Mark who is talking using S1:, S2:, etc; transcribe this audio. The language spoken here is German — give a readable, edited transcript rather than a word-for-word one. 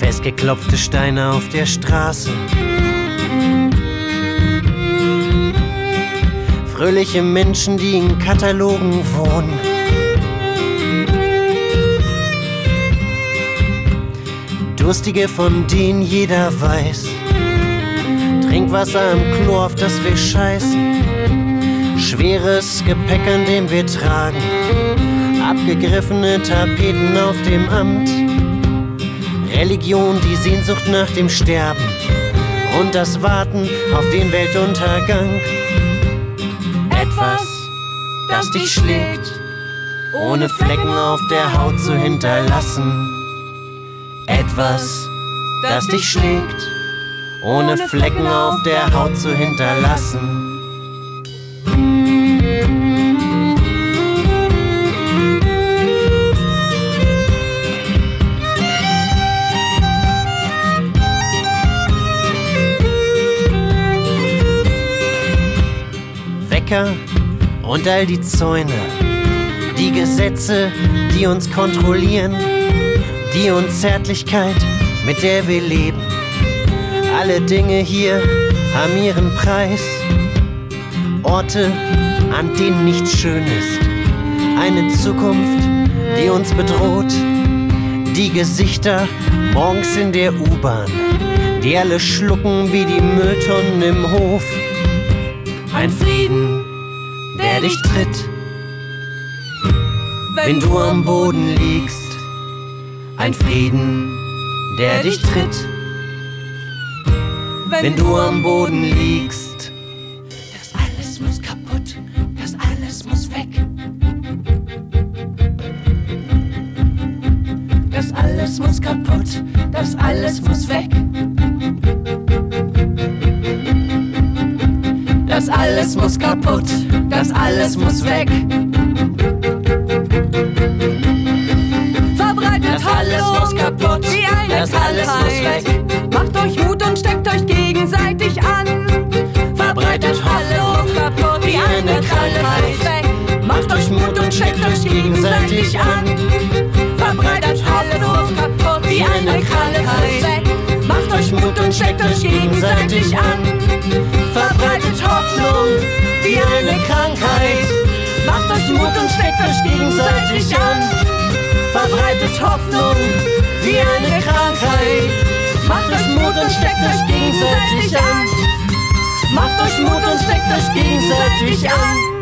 S1: Festgeklopfte Steine auf der Straße. Fröhliche Menschen, die in Katalogen wohnen. Durstige, von denen jeder weiß. Trinkwasser im Klo, auf das wir scheißen. Schweres Gepäck, an dem wir tragen. Abgegriffene Tapeten auf dem Amt. Religion, die Sehnsucht nach dem Sterben. Und das Warten auf den Weltuntergang. Etwas, das dich schlägt, ohne Flecken auf der Haut zu hinterlassen. Etwas, das dich schlägt, ohne Flecken auf der Haut zu hinterlassen. Wecker und all die Zäune, die Gesetze, die uns kontrollieren, die Unzärtlichkeit, mit der wir leben. Alle Dinge hier haben ihren Preis. Orte, an denen nichts schön ist. Eine Zukunft, die uns bedroht. Die Gesichter morgens in der U-Bahn, die alle schlucken wie die Mülltonnen im Hof. Ein Frieden, der dich tritt, wenn du am Boden liegst. Ein Frieden, der dich tritt, wenn du am Boden liegst. Das alles muss kaputt, das alles muss weg. Das alles muss kaputt, das alles muss weg. Das alles muss kaputt, das alles muss weg. Verbreitet das alles muss kaputt, wie eine das Krankheit. Alles muss weg. Macht euch Mut und steckt euch gegenseitig an. Verbreitet alles muss kaputt, wie eine Krankheit. Macht euch Mut und steckt euch gegenseitig an. Verbreitet alles muss kaputt, wie eine Krankheit. Macht euch Mut und steckt euch gegenseitig an. Verbreitet Hoffnung wie eine Krankheit. Macht euch Mut und steckt euch gegenseitig an. Verbreitet Hoffnung wie eine Krankheit. Macht euch Mut und steckt euch gegenseitig an. Macht euch Mut und steckt euch gegenseitig an.